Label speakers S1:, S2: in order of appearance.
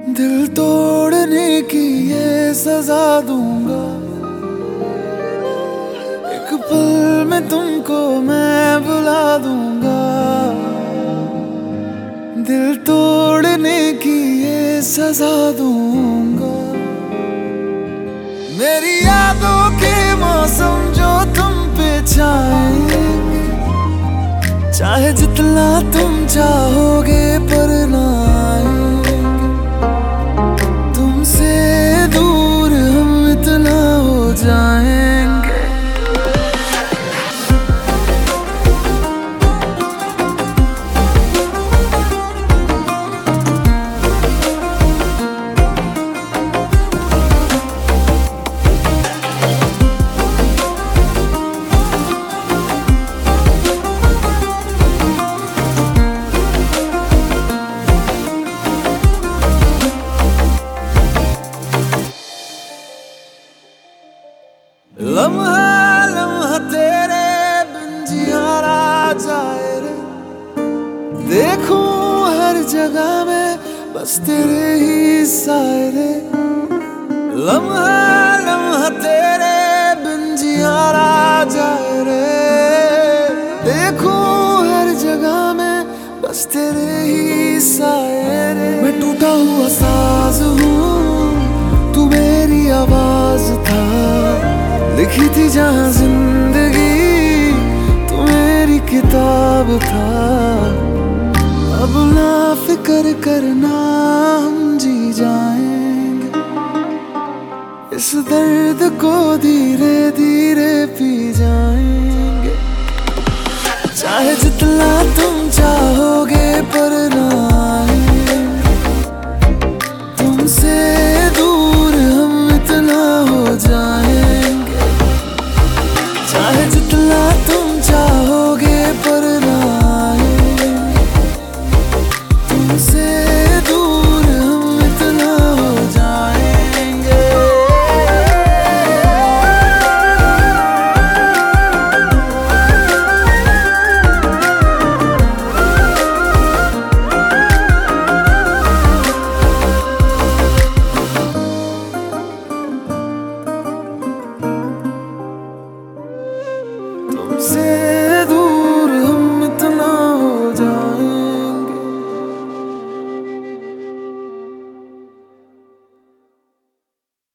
S1: दिल तोड़ने की ये सजा दूंगा। एक पल में तुमको मैं भुला दूंगा। दिल तोड़ने की ये सजा दूंगा। मेरी यादों के मौसम जो तुम पे छाएंगे, चाहे जितना तुम चाहोगे पर ना आएंगे। तुमसे दूर हम इतना हो जाएंगे। लम्हा लम्हा तेरे बिन जियारा जाए रे। देखूं हर जगह में बस तेरे ही साए रे। लम्हा लम्हा तेरे बिन जियारा जाए रे। देखूं हर जगह में बस तेरे ही साए रे। मैं टूटा हुआ साज हूँ, तू मेरी आवाज था। लिखी थी जहाँ जिंदगी, तू मेरी किताब था। अब ना फिक्र करना, हम जी जाएंगे। इस दर्द को धीरे धीरे पी जाएंगे। चाहे जितना तुम चाहोगे